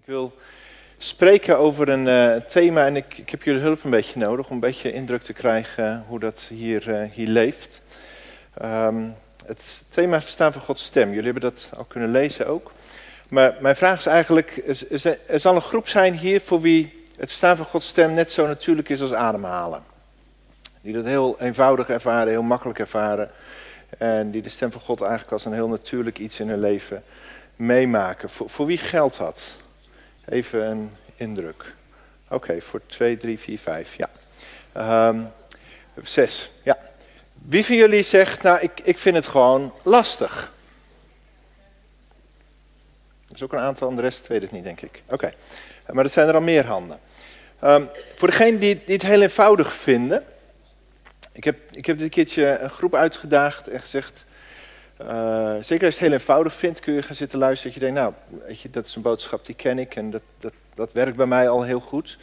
Ik wil spreken over een thema en ik heb jullie hulp een beetje nodig om een beetje indruk te krijgen hoe dat hier leeft. Het thema verstaan van Gods stem. Jullie hebben dat al kunnen lezen ook. Maar mijn vraag is eigenlijk, er zal een groep zijn hier voor wie het verstaan van Gods stem net zo natuurlijk is als ademhalen. Die dat heel eenvoudig ervaren, heel makkelijk ervaren. En die de stem van God eigenlijk als een heel natuurlijk iets in hun leven meemaken. Voor wie geldt dat? Even een indruk. Oké, voor 2, 3, 4, 5. Ja. 6. Ja. Wie van jullie zegt, nou ik vind het gewoon lastig? Er is ook een aantal, en de rest weet het niet, denk ik. Oké. Maar er zijn er al meer handen. Voor degenen die het heel eenvoudig vinden. Ik heb dit een keertje een groep uitgedaagd en gezegd. Zeker als je het heel eenvoudig vindt, kun je gaan zitten luisteren. Dat je denkt, nou, weet je, dat is een boodschap die ken ik en dat werkt bij mij al heel goed.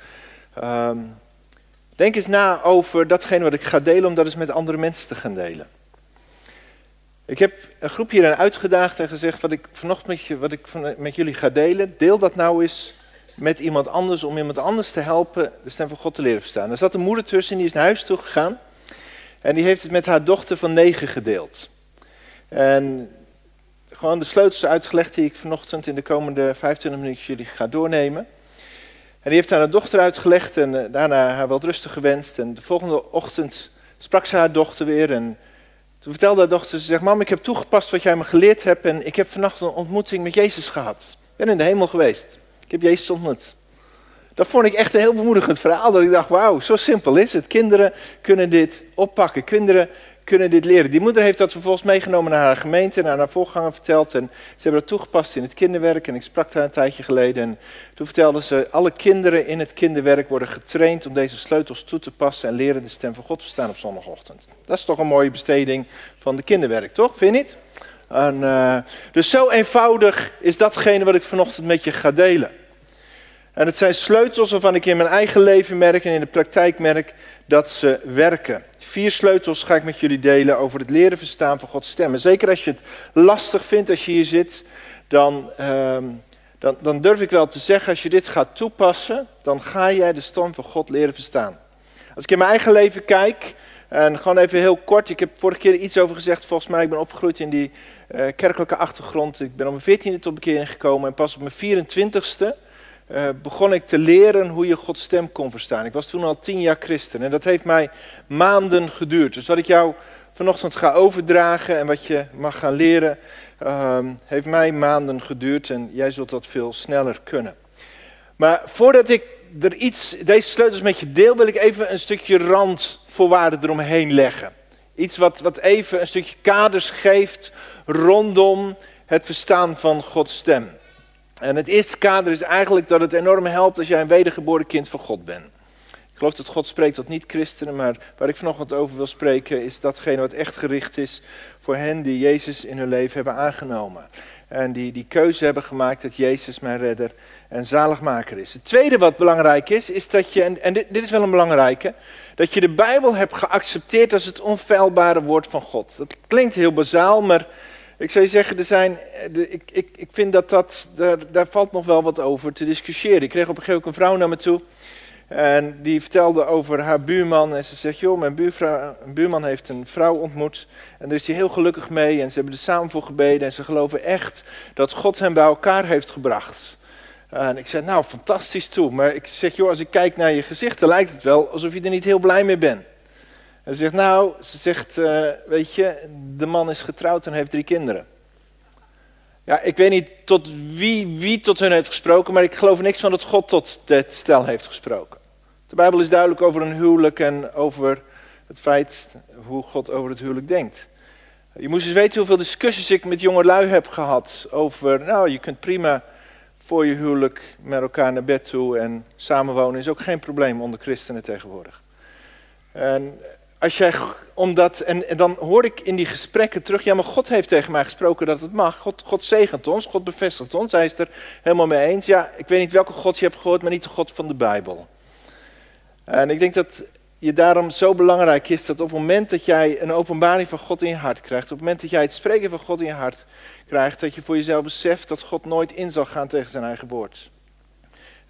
Denk eens na over datgene wat ik ga delen, om dat eens met andere mensen te gaan delen. Ik heb een groep hierin uitgedaagd en gezegd, wat ik vanochtend met jullie ga delen, deel dat nou eens met iemand anders, om iemand anders te helpen de stem van God te leren verstaan. Er zat een moeder tussen, die is naar huis toe gegaan en die heeft het met haar dochter van 9 gedeeld. En gewoon de sleutels uitgelegd die ik vanochtend in de komende 25 minuten jullie ga doornemen. En die heeft aan haar dochter uitgelegd en daarna haar welrustig gewenst. En de volgende ochtend sprak ze haar dochter weer. En toen vertelde haar dochter, ze zegt, mam, ik heb toegepast wat jij me geleerd hebt. En ik heb vannacht een ontmoeting met Jezus gehad. Ik ben in de hemel geweest. Ik heb Jezus ontmoet. Dat vond ik echt een heel bemoedigend verhaal. Dat ik dacht, wauw, zo simpel is het. Kinderen kunnen dit oppakken. Kinderen kunnen dit leren. Die moeder heeft dat vervolgens meegenomen naar haar gemeente en aan haar voorganger verteld. En ze hebben dat toegepast in het kinderwerk. En ik sprak daar een tijdje geleden. En toen vertelde ze, alle kinderen in het kinderwerk worden getraind om deze sleutels toe te passen en leren de stem van God te verstaan op zondagochtend. Dat is toch een mooie besteding van de kinderwerk, toch? Vind je niet? Dus zo eenvoudig is datgene wat ik vanochtend met je ga delen. En het zijn sleutels waarvan ik in mijn eigen leven merk en in de praktijk merk dat ze werken. 4 sleutels ga ik met jullie delen over het leren verstaan van Gods stem. En zeker als je het lastig vindt als je hier zit, dan durf ik wel te zeggen, als je dit gaat toepassen, dan ga jij de stem van God leren verstaan. Als ik in mijn eigen leven kijk, en gewoon even heel kort, ik heb vorige keer iets over gezegd, volgens mij, ik ben opgegroeid in die kerkelijke achtergrond. Ik ben op mijn 14e tot bekering gekomen en pas op mijn 24e begon ik te leren hoe je Gods stem kon verstaan. Ik was toen al 10 jaar christen en dat heeft mij maanden geduurd. Dus wat ik jou vanochtend ga overdragen en wat je mag gaan leren, heeft mij maanden geduurd en jij zult dat veel sneller kunnen. Maar voordat ik deze sleutels met je deel, wil ik even een stukje randvoorwaarden eromheen leggen. Iets wat even een stukje kaders geeft rondom het verstaan van Gods stem. En het eerste kader is eigenlijk dat het enorm helpt als jij een wedergeboren kind van God bent. Ik geloof dat God spreekt tot niet-christenen, maar waar ik vanochtend over wil spreken is datgene wat echt gericht is voor hen die Jezus in hun leven hebben aangenomen. En die keuze hebben gemaakt dat Jezus mijn redder en zaligmaker is. Het tweede wat belangrijk is dat je, en dit is wel een belangrijke, dat je de Bijbel hebt geaccepteerd als het onfeilbare woord van God. Dat klinkt heel bazaal, maar ik zou je zeggen, ik vind daar valt nog wel wat over te discussiëren. Ik kreeg op een gegeven moment een vrouw naar me toe. En die vertelde over haar buurman. En ze zegt, joh, mijn buurman heeft een vrouw ontmoet. En daar is hij heel gelukkig mee. En ze hebben er samen voor gebeden. En ze geloven echt dat God hen bij elkaar heeft gebracht. En ik zei, nou, fantastisch toe. Maar ik zeg, joh, als ik kijk naar je gezicht, dan lijkt het wel alsof je er niet heel blij mee bent. En ze zegt, weet je, de man is getrouwd en heeft 3 kinderen. Ja, ik weet niet tot wie tot hun heeft gesproken, maar ik geloof niks van dat God tot dit stel heeft gesproken. De Bijbel is duidelijk over een huwelijk en over het feit hoe God over het huwelijk denkt. Je moest eens weten hoeveel discussies ik met jongelui heb gehad over, nou, je kunt prima voor je huwelijk met elkaar naar bed toe en samenwonen is ook geen probleem onder christenen tegenwoordig. En dan hoor ik in die gesprekken terug, ja, maar God heeft tegen mij gesproken dat het mag. God zegent ons, God bevestigt ons, hij is er helemaal mee eens. Ja, ik weet niet welke God je hebt gehoord, maar niet de God van de Bijbel. En ik denk dat je daarom zo belangrijk is dat op het moment dat jij een openbaring van God in je hart krijgt, op het moment dat jij het spreken van God in je hart krijgt, dat je voor jezelf beseft dat God nooit in zal gaan tegen zijn eigen woord.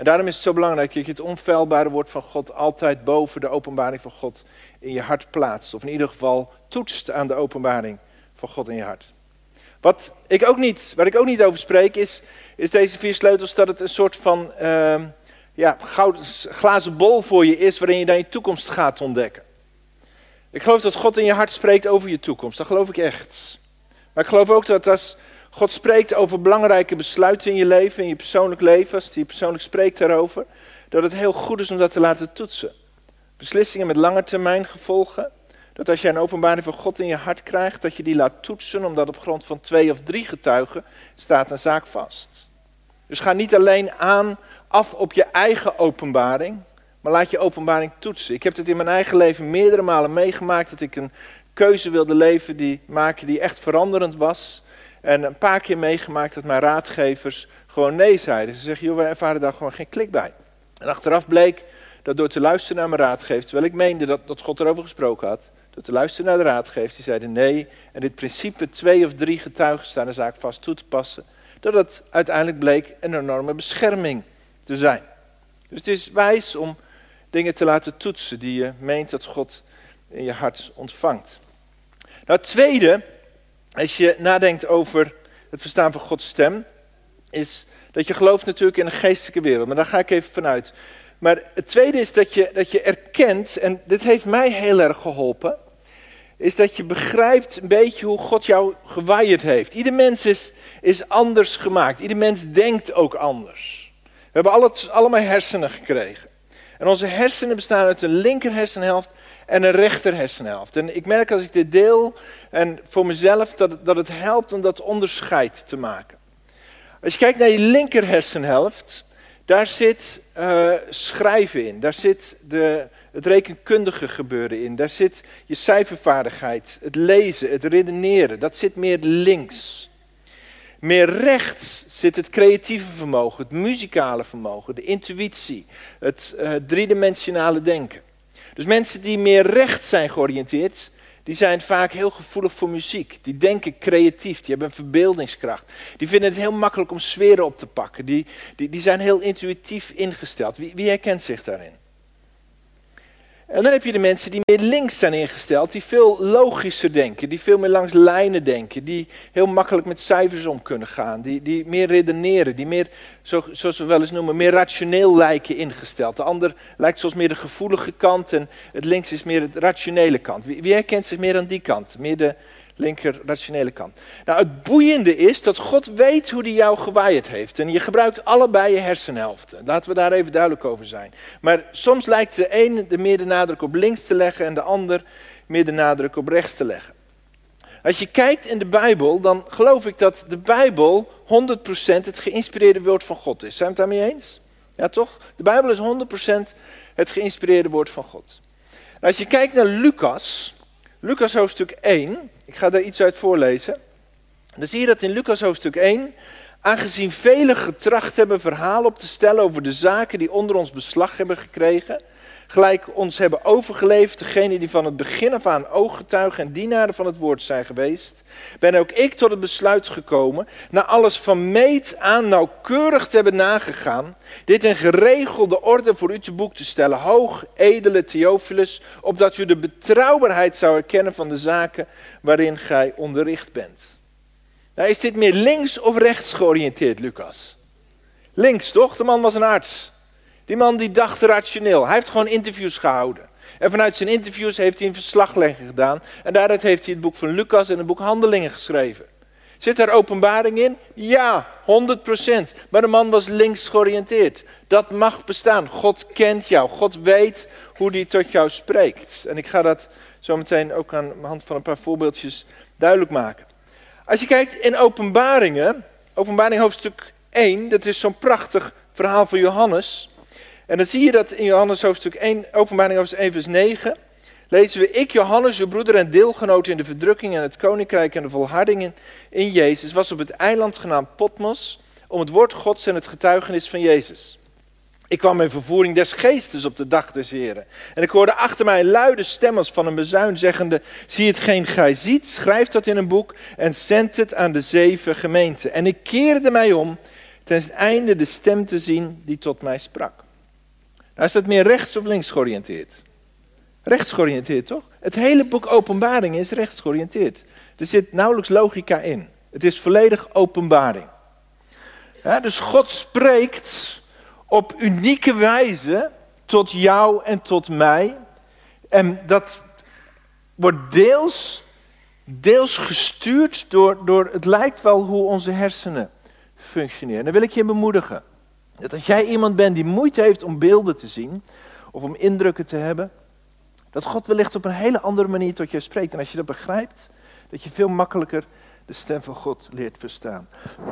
En daarom is het zo belangrijk dat je het onfeilbare woord van God altijd boven de openbaring van God in je hart plaatst. Of in ieder geval toetst aan de openbaring van God in je hart. Waar ik ook niet over spreek is deze 4 sleutels, dat het een soort van gouden glazen bol voor je is waarin je dan je toekomst gaat ontdekken. Ik geloof dat God in je hart spreekt over je toekomst, dat geloof ik echt. Maar ik geloof ook dat als God spreekt over belangrijke besluiten in je leven, in je persoonlijk leven, als hij persoonlijk spreekt daarover, dat het heel goed is om dat te laten toetsen. Beslissingen met langetermijn gevolgen, dat als jij een openbaring van God in je hart krijgt, dat je die laat toetsen, omdat op grond van 2 of 3 getuigen staat een zaak vast. Dus ga niet alleen af op je eigen openbaring, maar laat je openbaring toetsen. Ik heb het in mijn eigen leven meerdere malen meegemaakt, dat ik een keuze wilde maken die echt veranderend was. En een paar keer meegemaakt dat mijn raadgevers gewoon nee zeiden. Ze zeggen, joh, wij ervaren daar gewoon geen klik bij. En achteraf bleek dat door te luisteren naar mijn raadgever, terwijl ik meende dat God erover gesproken had, door te luisteren naar de raadgever, die zeiden nee, en dit principe 2 of 3 getuigen staan de zaak vast toe te passen, dat het uiteindelijk bleek een enorme bescherming te zijn. Dus het is wijs om dingen te laten toetsen die je meent dat God in je hart ontvangt. Nou, het tweede, als je nadenkt over het verstaan van Gods stem, is dat je gelooft natuurlijk in een geestelijke wereld. Maar daar ga ik even vanuit. Maar het tweede is dat je erkent, en dit heeft mij heel erg geholpen, is dat je begrijpt een beetje hoe God jou gewired heeft. Ieder mens is anders gemaakt. Ieder mens denkt ook anders. We hebben allemaal hersenen gekregen. En onze hersenen bestaan uit een linker hersenhelft en een rechter hersenhelft. En ik merk als ik dit deel, en voor mezelf, dat het helpt om dat onderscheid te maken. Als je kijkt naar je linker hersenhelft, daar zit schrijven in. Daar zit het rekenkundige gebeuren in. Daar zit je cijfervaardigheid, het lezen, het redeneren. Dat zit meer links. Meer rechts zit het creatieve vermogen, het muzikale vermogen, de intuïtie, het driedimensionale denken. Dus mensen die meer rechts zijn georiënteerd, die zijn vaak heel gevoelig voor muziek. Die denken creatief, die hebben een verbeeldingskracht. Die vinden het heel makkelijk om sferen op te pakken. Die zijn heel intuïtief ingesteld. Wie herkent zich daarin? En dan heb je de mensen die meer links zijn ingesteld, die veel logischer denken, die veel meer langs lijnen denken, die heel makkelijk met cijfers om kunnen gaan, die meer redeneren, die meer, zoals we wel eens noemen, meer rationeel lijken ingesteld. De ander lijkt zoals meer de gevoelige kant en het links is meer het rationele kant. Wie herkent zich meer aan die kant, meer de linker rationele kant? Nou, het boeiende is dat God weet hoe hij jou gewired heeft. En je gebruikt allebei je hersenhelften. Laten we daar even duidelijk over zijn. Maar soms lijkt de een meer de nadruk op links te leggen en de ander meer de nadruk op rechts te leggen. Als je kijkt in de Bijbel, dan geloof ik dat de Bijbel 100% het geïnspireerde woord van God is. Zijn we het daarmee eens? Ja, toch? De Bijbel is 100% het geïnspireerde woord van God. Nou, als je kijkt naar Lucas hoofdstuk 1, ik ga daar iets uit voorlezen. Dan zie je dat in Lucas hoofdstuk 1, aangezien velen getracht hebben verhalen op te stellen over de zaken die onder ons beslag hebben gekregen, gelijk ons hebben overgeleverd, degenen die van het begin af aan ooggetuigen en dienaren van het woord zijn geweest, ben ook ik tot het besluit gekomen, na alles van meet aan nauwkeurig te hebben nagegaan, dit in geregelde orde voor u te boek te stellen, hoog, edele Theophilus, opdat u de betrouwbaarheid zou erkennen van de zaken waarin gij onderricht bent. Nou, is dit meer links of rechts georiënteerd, Lucas? Links, toch? De man was een arts. Die man die dacht rationeel. Hij heeft gewoon interviews gehouden. En vanuit zijn interviews heeft hij een verslaglegging gedaan. En daaruit heeft hij het boek van Lucas en het boek Handelingen geschreven. Zit daar openbaring in? Ja, 100%. Maar de man was links georiënteerd. Dat mag bestaan. God kent jou. God weet hoe hij tot jou spreekt. En ik ga dat zo meteen ook aan de hand van een paar voorbeeldjes duidelijk maken. Als je kijkt in Openbaringen, Openbaring hoofdstuk 1, dat is zo'n prachtig verhaal van Johannes. En dan zie je dat in Johannes hoofdstuk 1, Openbaring hoofdstuk 1 vers 9, lezen we: ik, Johannes, uw broeder en deelgenoot in de verdrukking en het koninkrijk en de volharding in Jezus, was op het eiland genaamd Patmos om het woord Gods en het getuigenis van Jezus. Ik kwam in vervoering des geestes op de dag des Heren. En ik hoorde achter mij een luide stem als van een bezuin zeggende: zie hetgeen gij ziet, schrijf dat in een boek en zend het aan de 7 gemeenten. En ik keerde mij om ten het einde de stem te zien die tot mij sprak. Nou, is dat meer rechts of links georiënteerd? Rechts georiënteerd, toch? Het hele boek Openbaring is rechts georiënteerd. Er zit nauwelijks logica in. Het is volledig openbaring. Ja, dus God spreekt op unieke wijze tot jou en tot mij. En dat wordt deels gestuurd door het lijkt wel hoe onze hersenen functioneren. Dan wil ik je bemoedigen. Dat als jij iemand bent die moeite heeft om beelden te zien, of om indrukken te hebben, dat God wellicht op een hele andere manier tot je spreekt. En als je dat begrijpt, dat je veel makkelijker de stem van God leert verstaan.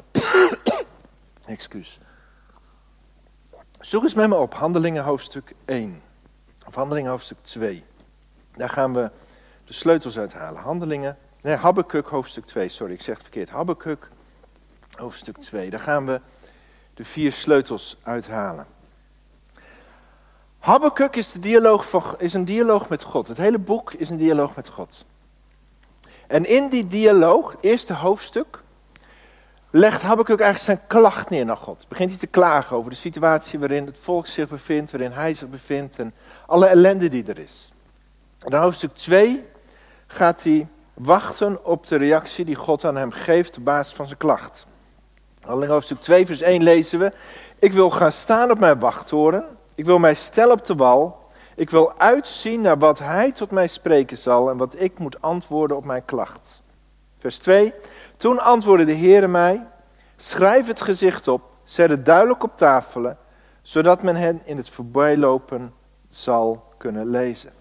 Excuus. Zoek eens met me op Handelingen hoofdstuk 1. Of Handelingen hoofdstuk 2. Daar gaan we de sleutels uithalen. Habakuk hoofdstuk 2, sorry, ik zeg het verkeerd. Habakuk hoofdstuk 2. Daar gaan we de 4 sleutels uithalen. Habakuk is een dialoog met God. Het hele boek is een dialoog met God. En in die dialoog, het eerste hoofdstuk, legt Habakuk eigenlijk zijn klacht neer naar God. Begint hij te klagen over de situatie waarin het volk zich bevindt, waarin hij zich bevindt en alle ellende die er is. En in hoofdstuk 2 gaat hij wachten op de reactie die God aan hem geeft op basis van zijn klacht. Al in hoofdstuk 2 vers 1 lezen we: ik wil gaan staan op mijn wachttoren, ik wil mij stellen op de wal, ik wil uitzien naar wat hij tot mij spreken zal en wat ik moet antwoorden op mijn klacht. Vers 2: toen antwoordde de Heere mij: schrijf het gezicht op, zet het duidelijk op tafelen, zodat men hen in het voorbijlopen zal kunnen lezen.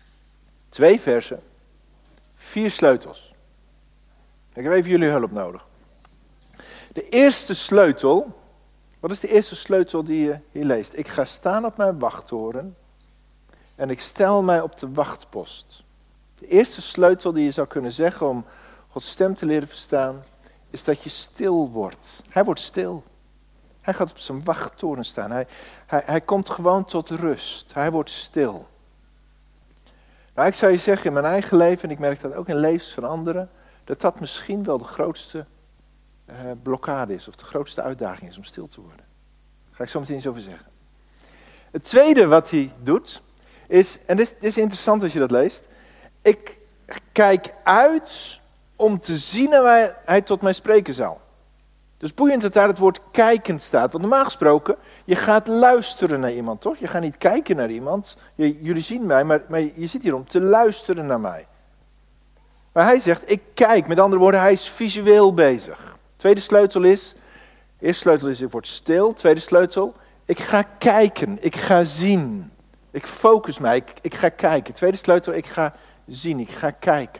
2 versen, 4 sleutels. Ik heb even jullie hulp nodig. De eerste sleutel, wat is de eerste sleutel die je hier leest? Ik ga staan op mijn wachttoren en ik stel mij op de wachtpost. De eerste sleutel die je zou kunnen zeggen om Gods stem te leren verstaan, is dat je stil wordt. Hij wordt stil. Hij gaat op zijn wachttoren staan. Hij komt gewoon tot rust. Hij wordt stil. Nou, ik zou je zeggen, in mijn eigen leven, en ik merk dat ook in levens van anderen, dat misschien wel de grootste blokkade is, of de grootste uitdaging is om stil te worden. Daar ga ik zo meteen iets over zeggen. Het tweede wat hij doet, is, en dit is interessant als je dat leest, ik kijk uit om te zien waar hij tot mij spreken zal. Dus boeiend dat daar het woord kijken staat. Want normaal gesproken, je gaat luisteren naar iemand, toch? Je gaat niet kijken naar iemand. Jullie zien mij, maar je zit hier om te luisteren naar mij. Maar hij zegt, ik kijk. Met andere woorden, hij is visueel bezig. Tweede sleutel is, eerste sleutel is, ik word stil. Tweede sleutel, ik ga kijken. Ik ga zien. Ik focus mij. Ik ga kijken. Tweede sleutel, ik ga zien. Ik ga kijken.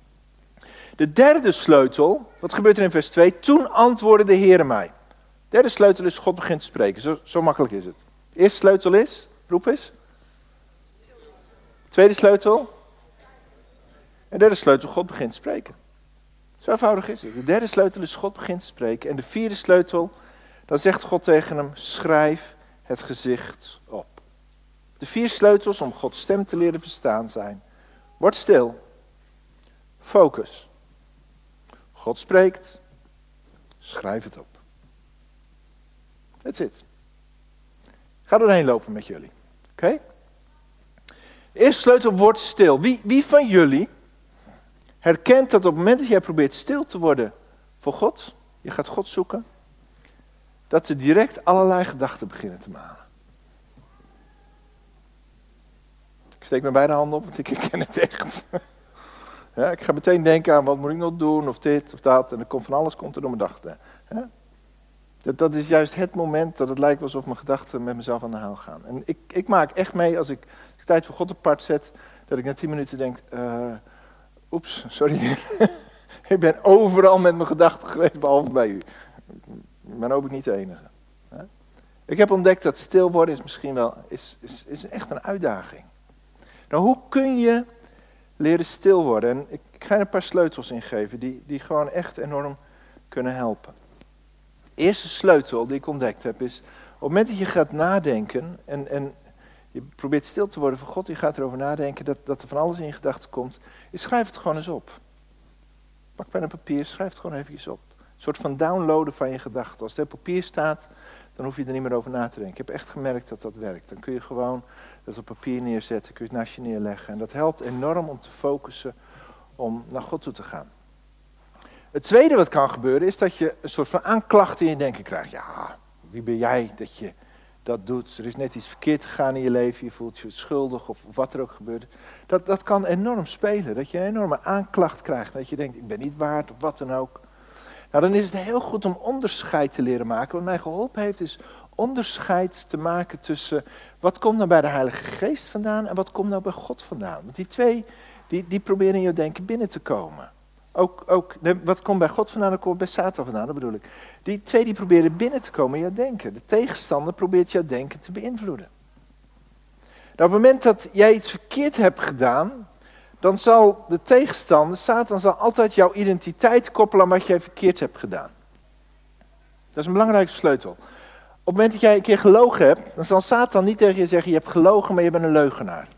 De derde sleutel, wat gebeurt er in vers 2? Toen antwoordde de Heere mij. De derde sleutel is, God begint te spreken. Zo makkelijk is het. De eerste sleutel is, roep eens. Tweede sleutel. En de derde sleutel, God begint te spreken. Zo eenvoudig is het. De derde sleutel is, God begint te spreken. En de vierde sleutel, dan zegt God tegen hem, schrijf het gezicht op. De 4 sleutels om Gods stem te leren verstaan zijn. Word stil. Focus. God spreekt. Schrijf het op. That's it. Ik ga doorheen lopen met jullie. Oké? De eerste sleutel, word stil. Wie van jullie herkent dat op het moment dat jij probeert stil te worden voor God, je gaat God zoeken, dat er direct allerlei gedachten beginnen te malen? Ik steek mijn beide handen op, want ik herken het echt. Ja, ik ga meteen denken aan wat moet ik nog doen, of dit of dat. En er komt van alles door mijn gedachten. Ja? Dat is juist het moment dat het lijkt alsof mijn gedachten met mezelf aan de haal gaan. En ik maak echt mee, als ik tijd voor God apart zet, dat ik na 10 minuten denk, oeps, sorry. Ik ben overal met mijn gedachten geweest, behalve bij u. Ik ben ook niet de enige. Ja? Ik heb ontdekt dat stil worden is misschien wel is echt een uitdaging. Nou, hoe kun je leren stil worden? En ik ga je een paar sleutels ingeven die gewoon echt enorm kunnen helpen. De eerste sleutel die ik ontdekt heb is, op het moment dat je gaat nadenken en je probeert stil te worden voor God, je gaat erover nadenken dat er van alles in je gedachten komt, schrijf het gewoon eens op. Pak pen en papier, schrijf het gewoon eventjes op. Een soort van downloaden van je gedachten. Als het op papier staat, dan hoef je er niet meer over na te denken. Ik heb echt gemerkt dat dat werkt. Dan kun je gewoon dat op papier neerzetten, kun je het naast je neerleggen. En dat helpt enorm om te focussen, om naar God toe te gaan. Het tweede wat kan gebeuren is dat je een soort van aanklacht in je denken krijgt. Ja, wie ben jij dat je dat doet? Er is net iets verkeerd gegaan in je leven, je voelt je schuldig of wat er ook gebeurt. Dat kan enorm spelen, dat je een enorme aanklacht krijgt. Dat je denkt, ik ben niet waard of wat dan ook. Nou, dan is het heel goed om onderscheid te leren maken. Wat mij geholpen heeft is onderscheid te maken tussen wat komt nou bij de Heilige Geest vandaan en wat komt nou bij God vandaan. Want die twee, die proberen in je denken binnen te komen. Ook wat komt bij God vandaan en komt bij Satan vandaan, dat bedoel ik. Die twee die proberen binnen te komen in jouw denken. De tegenstander probeert jouw denken te beïnvloeden. Nou, op het moment dat jij iets verkeerd hebt gedaan, dan zal de tegenstander, Satan, zal altijd jouw identiteit koppelen aan wat jij verkeerd hebt gedaan. Dat is een belangrijke sleutel. Op het moment dat jij een keer gelogen hebt, dan zal Satan niet tegen je zeggen, je hebt gelogen, maar je bent een leugenaar.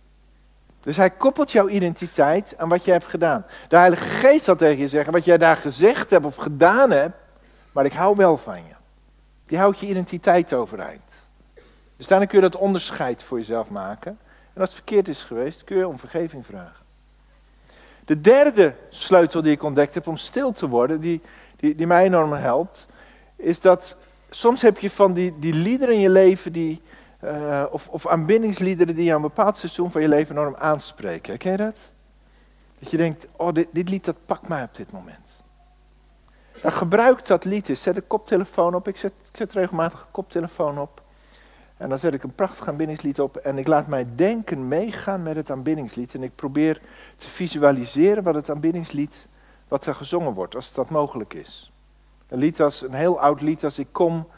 Dus hij koppelt jouw identiteit aan wat je hebt gedaan. De Heilige Geest zal tegen je zeggen, wat jij daar gezegd hebt of gedaan hebt, maar ik hou wel van je. Die houdt je identiteit overeind. Dus daarna kun je dat onderscheid voor jezelf maken. En als het verkeerd is geweest, kun je om vergeving vragen. De derde sleutel die ik ontdekt heb om stil te worden, die mij enorm helpt, is dat soms heb je van die liederen in je leven, of aanbiddingsliederen die je aan een bepaald seizoen van je leven enorm aanspreken. Ken je dat? Dat je denkt, oh, dit lied dat pakt mij op dit moment. Nou, gebruik dat lied eens, zet een koptelefoon op. Ik zet regelmatig een koptelefoon op. En dan zet ik een prachtig aanbiddingslied op en ik laat mijn denken meegaan met het aanbiddingslied. En ik probeer te visualiseren wat het aanbiddingslied, wat er gezongen wordt, als dat mogelijk is. Een heel oud lied als ik kom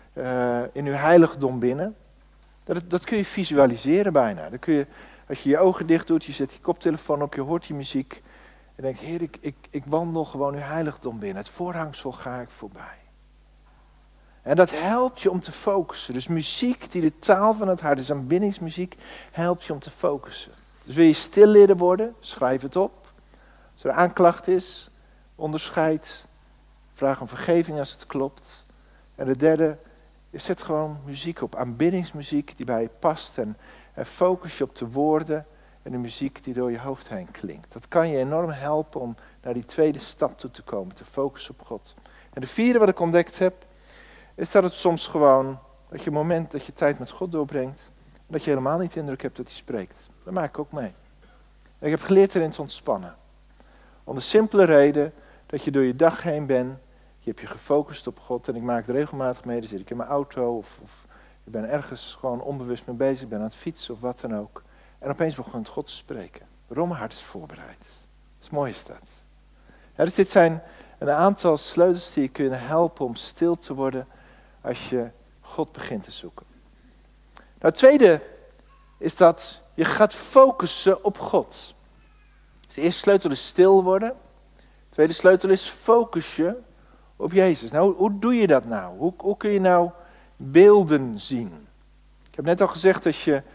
in uw heiligdom binnen. Dat kun je visualiseren bijna. Dan kun je, als je je ogen dicht doet, je zet je koptelefoon op, je hoort die muziek. En denkt, Heer, ik wandel gewoon uw heiligdom binnen. Het voorhangsel ga ik voorbij. En dat helpt je om te focussen. Dus muziek die de taal van het hart is, aanbiddingsmuziek, helpt je om te focussen. Dus wil je stil leren worden, schrijf het op. Als er aanklacht is, onderscheid, vraag om vergeving als het klopt. En de derde, zet gewoon muziek op, aanbiddingsmuziek die bij je past. En focus je op de woorden en de muziek die door je hoofd heen klinkt. Dat kan je enorm helpen om naar die tweede stap toe te komen, te focussen op God. En de vierde wat ik ontdekt heb, is dat het soms gewoon, dat je een moment dat je tijd met God doorbrengt, en dat je helemaal niet de indruk hebt dat hij spreekt. Dat maak ik ook mee. En ik heb geleerd erin te ontspannen. Om de simpele reden dat je door je dag heen bent, je hebt je gefocust op God en ik maak het regelmatig mee, dan zit ik in mijn auto of ik ben ergens gewoon onbewust mee bezig, ik ben aan het fietsen of wat dan ook. En opeens begint God te spreken. Waarom? Mijn hart is voorbereid. Dat is mooi is dat. Ja, dus dit zijn een aantal sleutels die je kunnen helpen om stil te worden als je God begint te zoeken. Nou, het tweede is dat je gaat focussen op God. Dus de eerste sleutel is stil worden. De tweede sleutel is focus je op Jezus. Nou, hoe doe je dat nou? Hoe kun je nou beelden zien? Ik heb net al gezegd, als je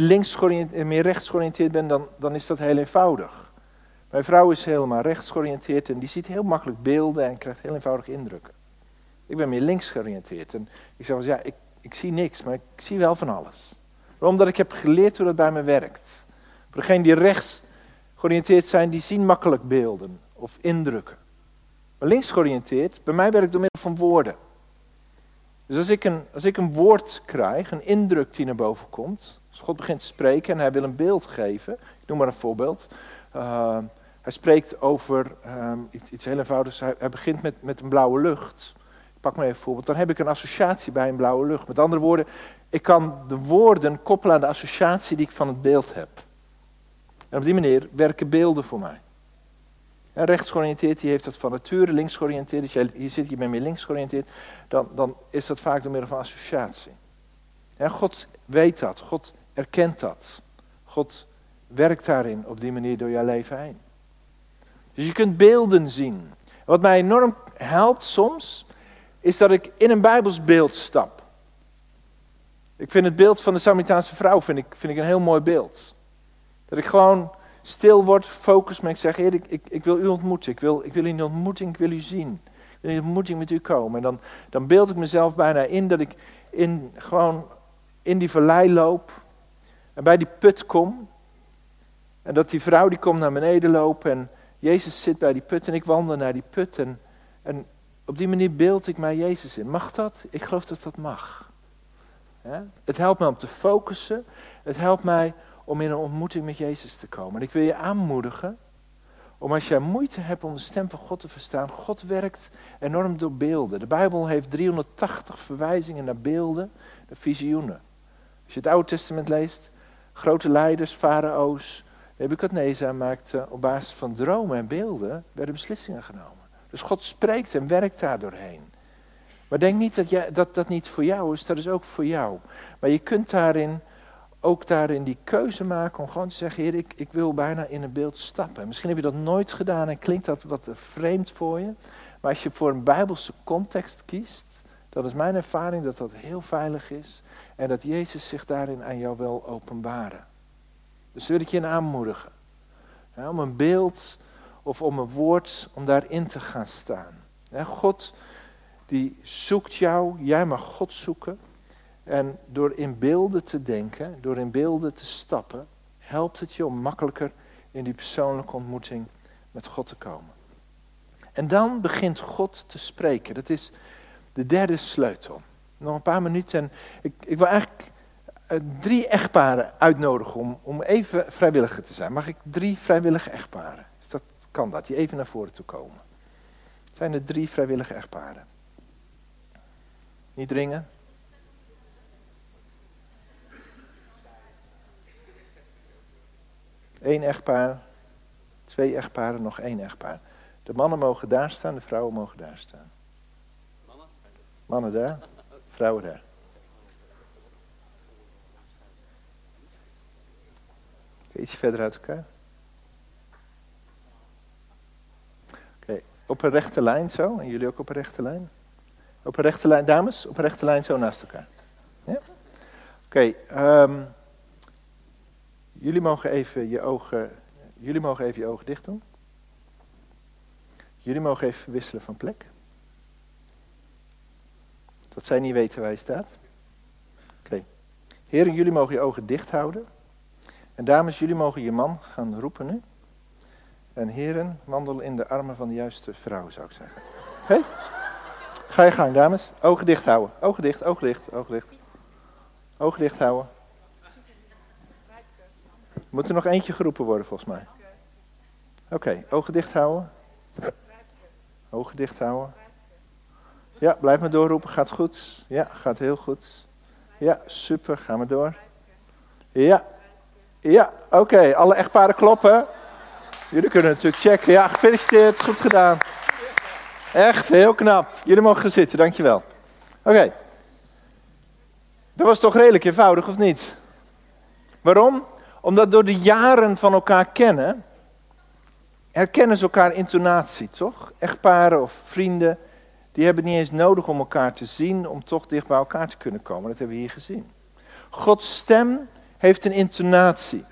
meer rechts georiënteerd bent, dan is dat heel eenvoudig. Mijn vrouw is helemaal rechts georiënteerd en die ziet heel makkelijk beelden en krijgt heel eenvoudig indrukken. Ik ben meer links georiënteerd en ik zeg wel, ja, ik zie niks, maar ik zie wel van alles. Omdat ik heb geleerd hoe dat bij me werkt. Voor degenen die rechts georiënteerd zijn, die zien makkelijk beelden of indrukken. Maar links georiënteerd, bij mij werkt door middel van woorden. Dus als ik een woord krijg, een indruk die naar boven komt, als God begint te spreken en hij wil een beeld geven, ik noem maar een voorbeeld. Hij spreekt over iets heel eenvoudigs, hij begint met een blauwe lucht. Ik pak maar even een voorbeeld, dan heb ik een associatie bij een blauwe lucht. Met andere woorden, ik kan de woorden koppelen aan de associatie die ik van het beeld heb. En op die manier werken beelden voor mij. En rechts georiënteerd, die heeft dat van nature, links georiënteerd. Dus je bent meer links georiënteerd, dan is dat vaak door middel van associatie. Ja, God weet dat, God erkent dat. God werkt daarin op die manier door jouw leven heen. Dus je kunt beelden zien. Wat mij enorm helpt soms, is dat ik in een Bijbels beeld stap. Ik vind het beeld van de Samaritaanse vrouw vind ik een heel mooi beeld. Dat ik gewoon stil word, focus me. Ik zeg, Heer, ik wil u ontmoeten. Ik wil u in de ontmoeting, ik wil u zien. Ik in die ontmoeting met u komen. En dan beeld ik mezelf bijna in dat ik gewoon in die vallei loop en bij die put kom. En dat die vrouw die komt naar beneden lopen en Jezus zit bij die put en ik wandel naar die put. En op die manier beeld ik mij Jezus in. Mag dat? Ik geloof dat dat mag. Ja? Het helpt mij om te focussen. Het helpt mij om in een ontmoeting met Jezus te komen. En ik wil je aanmoedigen om als jij moeite hebt om de stem van God te verstaan. God werkt enorm door beelden. De Bijbel heeft 380 verwijzingen naar beelden, naar visioenen. Als je het Oude Testament leest, grote leiders, farao's, Nebukadnezar maakte op basis van dromen en beelden werden beslissingen genomen. Dus God spreekt en werkt daar doorheen. Maar denk niet dat dat niet voor jou is, dat is ook voor jou. Maar je kunt daarin die keuze maken om gewoon te zeggen, Heer, ik wil bijna in een beeld stappen. Misschien heb je dat nooit gedaan en klinkt dat wat vreemd voor je. Maar als je voor een Bijbelse context kiest, dan is mijn ervaring dat dat heel veilig is. En dat Jezus zich daarin aan jou wil openbaren. Dus dan wil ik je aanmoedigen. Ja, om een beeld of om een woord, om daarin te gaan staan. Ja, God die zoekt jou, jij mag God zoeken. En door in beelden te denken, door in beelden te stappen, helpt het je om makkelijker in die persoonlijke ontmoeting met God te komen. En dan begint God te spreken. Dat is de derde sleutel. Nog een paar minuten en ik wil eigenlijk 3 echtparen uitnodigen om even vrijwilliger te zijn. Mag ik 3 vrijwillige echtparen? Kan dat, die even naar voren toe komen. Zijn er 3 vrijwillige echtparen? Niet dringen? Eén echtpaar, 2 echtparen, nog 1 echtpaar. De mannen mogen daar staan, de vrouwen mogen daar staan. Mannen daar, vrouwen daar. Ietsje verder uit elkaar. Oké, op een rechte lijn zo. En jullie ook op een rechte lijn. Op een rechte lijn, dames, op een rechte lijn zo naast elkaar. Ja? Oké, jullie mogen even je ogen dicht doen. Jullie mogen even wisselen van plek. Dat zij niet weten waar je staat. Oké. Heren, jullie mogen je ogen dicht houden. En dames, jullie mogen je man gaan roepen nu. En heren, wandel in de armen van de juiste vrouw, zou ik zeggen. Oké? Ga je gang, dames. Ogen dicht houden. Ogen dicht, ogen dicht, ogen dicht. Ogen dicht houden. Moet er nog eentje geroepen worden, volgens mij. Oké, ogen dicht houden. Ogen dicht houden. Ja, blijf maar doorroepen. Gaat goed. Ja, gaat heel goed. Ja, super. Gaan we door. Ja. Ja, oké. Alle echtparen kloppen. Jullie kunnen natuurlijk checken. Ja, gefeliciteerd. Goed gedaan. Echt, heel knap. Jullie mogen gaan zitten, dankjewel. Oké. Dat was toch redelijk eenvoudig, of niet? Waarom? Omdat door de jaren van elkaar kennen, herkennen ze elkaar intonatie, toch? Echtparen of vrienden, die hebben het niet eens nodig om elkaar te zien, om toch dicht bij elkaar te kunnen komen. Dat hebben we hier gezien. Gods stem heeft een intonatie.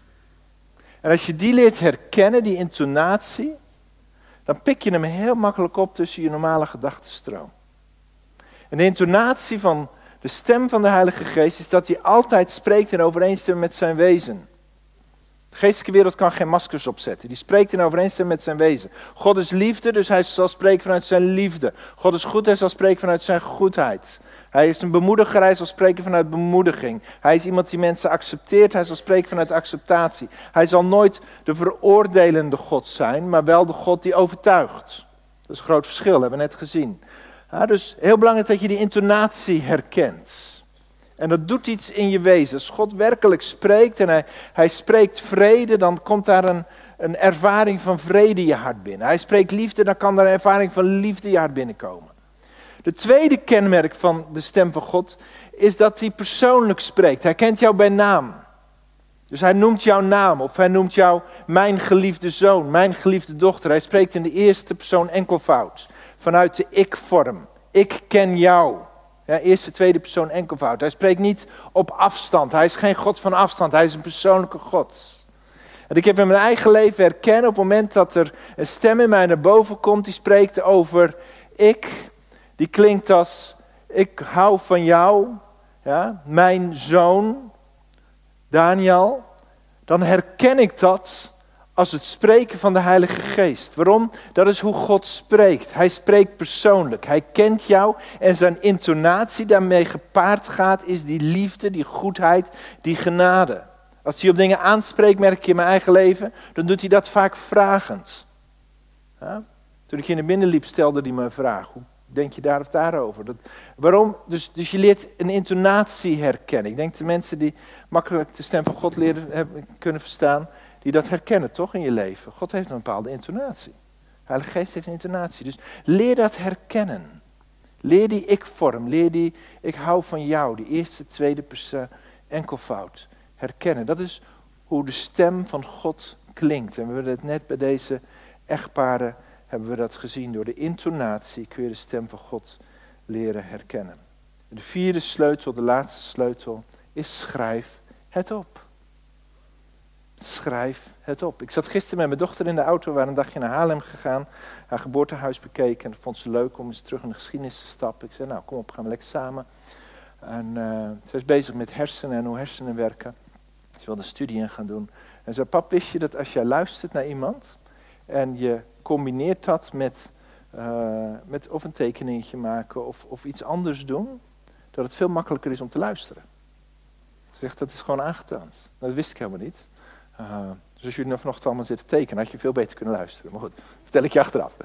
En als je die leert herkennen, die intonatie, dan pik je hem heel makkelijk op tussen je normale gedachtenstroom. En de intonatie van de stem van de Heilige Geest is dat hij altijd spreekt in overeenstemming met zijn wezen. De geestelijke wereld kan geen maskers opzetten. Die spreekt in overeenstemming met zijn wezen. God is liefde, dus hij zal spreken vanuit zijn liefde. God is goed, hij zal spreken vanuit zijn goedheid. Hij is een bemoediger, hij zal spreken vanuit bemoediging. Hij is iemand die mensen accepteert, hij zal spreken vanuit acceptatie. Hij zal nooit de veroordelende God zijn, maar wel de God die overtuigt. Dat is een groot verschil, hebben we net gezien. Ja, dus heel belangrijk dat je die intonatie herkent. En dat doet iets in je wezen. Als God werkelijk spreekt en hij spreekt vrede, dan komt daar een ervaring van vrede in je hart binnen. Hij spreekt liefde, dan kan daar een ervaring van liefde in je hart binnenkomen. De tweede kenmerk van de stem van God is dat hij persoonlijk spreekt. Hij kent jou bij naam. Dus hij noemt jouw naam of hij noemt jou mijn geliefde zoon, mijn geliefde dochter. Hij spreekt in de eerste persoon enkelvoud. Vanuit de ik-vorm. Ik ken jou. Ja, eerste, tweede persoon enkelvoud. Hij spreekt niet op afstand. Hij is geen God van afstand. Hij is een persoonlijke God. En ik heb in mijn eigen leven herkennen op het moment dat er een stem in mij naar boven komt die spreekt over ik, die klinkt als, ik hou van jou, ja, mijn zoon, Daniel, dan herken ik dat als het spreken van de Heilige Geest. Waarom? Dat is hoe God spreekt. Hij spreekt persoonlijk. Hij kent jou en zijn intonatie daarmee gepaard gaat is die liefde, die goedheid, die genade. Als hij op dingen aanspreekt, merk ik in mijn eigen leven, dan doet hij dat vaak vragend. Ja? Toen ik hier naar binnen liep, stelde hij me een vraag. Hoe denk je daar of daarover? Waarom? Dus je leert een intonatie herkennen. Ik denk de mensen die makkelijk de stem van God kunnen verstaan, die dat herkennen toch in je leven. God heeft een bepaalde intonatie. De Heilige Geest heeft een intonatie. Dus leer dat herkennen. Leer die ik-vorm. Leer die ik hou van jou. Die eerste, tweede persoon, enkelvoud. Herkennen. Dat is hoe de stem van God klinkt. En we hebben het net bij deze echtparen hebben we dat gezien. Door de intonatie kun je de stem van God leren herkennen. De vierde sleutel, de laatste sleutel, is schrijf het op. Schrijf het op. Ik zat gisteren met mijn dochter in de auto, we waren een dagje naar Haarlem gegaan, haar geboortehuis bekeken en dat vond ze leuk om eens terug in de geschiedenis te stappen. Ik zei, nou kom op, gaan we lekker samen. En ze is bezig met hersenen en hoe hersenen werken. Ze wilde een studie in gaan doen. En zei, pap, wist je dat als jij luistert naar iemand en je combineert dat met of een tekeningetje maken of iets anders doen, dat het veel makkelijker is om te luisteren. Ze zegt, dat is gewoon aangetoond. Dat wist ik helemaal niet. Dus als jullie vanochtend allemaal zitten tekenen, had je veel beter kunnen luisteren. Maar goed, vertel ik je achteraf.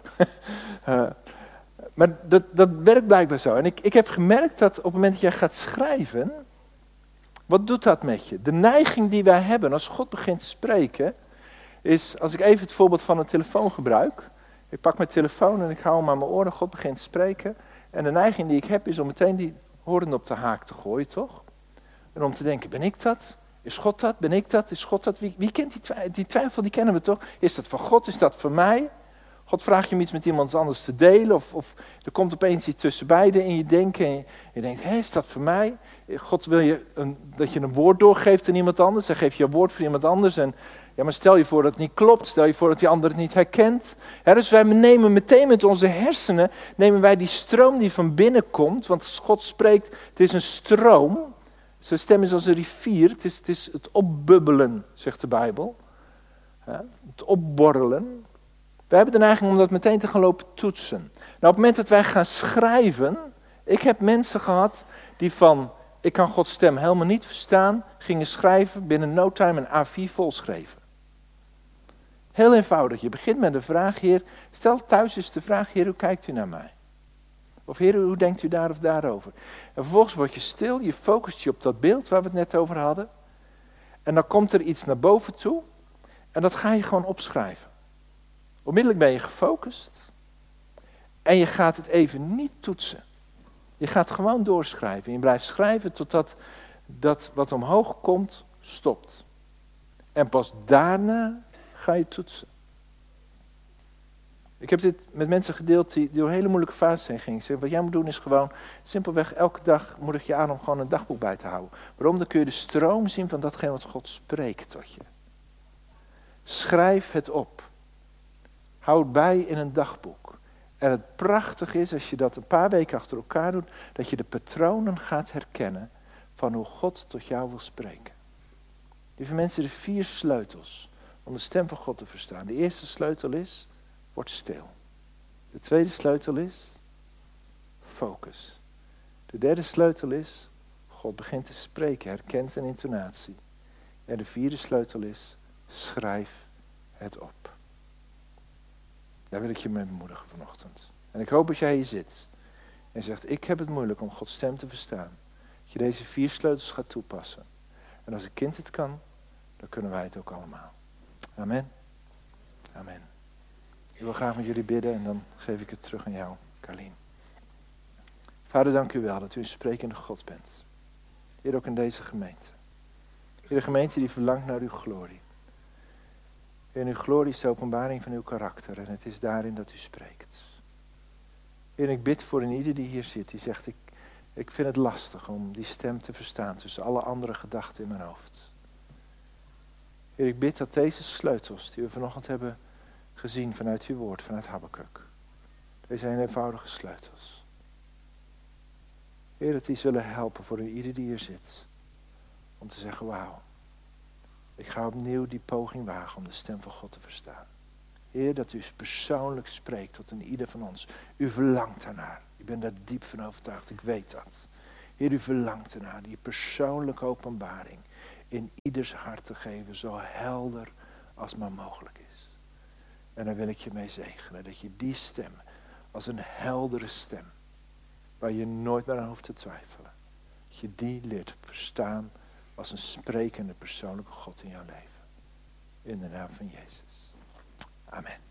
Maar dat werkt blijkbaar zo. En ik heb gemerkt dat op het moment dat jij gaat schrijven, wat doet dat met je? De neiging die wij hebben als God begint te spreken, is, als ik even het voorbeeld van een telefoon gebruik. Ik pak mijn telefoon en ik hou hem aan mijn oren, God begint te spreken. En de neiging die ik heb is om meteen die horen op de haak te gooien, toch? En om te denken, ben ik dat? Is God dat? Ben ik dat? Is God dat? Wie kent die twijfel? Die kennen we toch? Is dat van God? Is dat van mij? God vraagt je om iets met iemand anders te delen. Of er komt opeens iets tussen beiden in je denken. En je denkt, is dat voor mij? God wil dat je een woord doorgeeft aan iemand anders. Hij geeft je een woord voor iemand anders. En ja, maar stel je voor dat het niet klopt. Stel je voor dat die ander het niet herkent. Ja, dus wij nemen meteen met onze hersenen, nemen wij die stroom die van binnen komt. Want als God spreekt, het is een stroom. Zijn stem is als een rivier. Het is het opbubbelen, zegt de Bijbel. Ja, het opborrelen. Wij hebben de neiging om dat meteen te gaan lopen toetsen. Nou, op het moment dat wij gaan schrijven. Ik heb mensen gehad die van, ik kan Gods stem helemaal niet verstaan, gingen schrijven, binnen no time een A4 volschreven. Heel eenvoudig. Je begint met de vraag, Heer, stel thuis is de vraag, Heer, hoe kijkt u naar mij? Of Heer, hoe denkt u daar of daarover? En vervolgens word je stil, je focust je op dat beeld waar we het net over hadden. En dan komt er iets naar boven toe en dat ga je gewoon opschrijven. Onmiddellijk ben je gefocust en je gaat het even niet toetsen. Je gaat gewoon doorschrijven en je blijft schrijven totdat dat wat omhoog komt stopt. En pas daarna ga je toetsen. Ik heb dit met mensen gedeeld die door een hele moeilijke fase heen gingen. Wat jij moet doen is gewoon, simpelweg elke dag moedig je aan om gewoon een dagboek bij te houden. Waarom? Dan kun je de stroom zien van datgene wat God spreekt tot je. Schrijf het op. Houd bij in een dagboek. En het prachtige is, als je dat een paar weken achter elkaar doet, dat je de patronen gaat herkennen van hoe God tot jou wil spreken. Lieve mensen, de 4 sleutels om de stem van God te verstaan. De eerste sleutel is, word stil. De tweede sleutel is, focus. De derde sleutel is, God begint te spreken, herken zijn intonatie. En de 4e sleutel is, schrijf het op. Daar wil ik je mee bemoedigen vanochtend. En ik hoop als jij hier zit en zegt, ik heb het moeilijk om Gods stem te verstaan. Dat je deze 4 sleutels gaat toepassen. En als een kind het kan, dan kunnen wij het ook allemaal. Amen. Amen. Ik wil graag met jullie bidden en dan geef ik het terug aan jou, Carlien. Vader, dank u wel dat u een sprekende God bent. Heer, ook in deze gemeente. Heer, de gemeente die verlangt naar uw glorie. Heer, uw glorie is de openbaring van uw karakter en het is daarin dat u spreekt. Heer, ik bid voor een ieder die hier zit, die zegt, ik vind het lastig om die stem te verstaan tussen alle andere gedachten in mijn hoofd. Heer, ik bid dat deze sleutels die we vanochtend hebben gezien vanuit uw woord, vanuit Habakuk, Deze eenvoudige sleutels. Heer, dat die zullen helpen voor ieder die hier zit. Om te zeggen, wauw. Ik ga opnieuw die poging wagen om de stem van God te verstaan. Heer, dat u persoonlijk spreekt tot een ieder van ons. U verlangt daarnaar. Ik ben daar diep van overtuigd. Ik weet dat. Heer, u verlangt ernaar. Die persoonlijke openbaring in ieders hart te geven. Zo helder als maar mogelijk is. En daar wil ik je mee zegenen. Dat je die stem, als een heldere stem, waar je nooit meer aan hoeft te twijfelen. Dat je die leert verstaan als een sprekende persoonlijke God in jouw leven. In de naam van Jezus. Amen.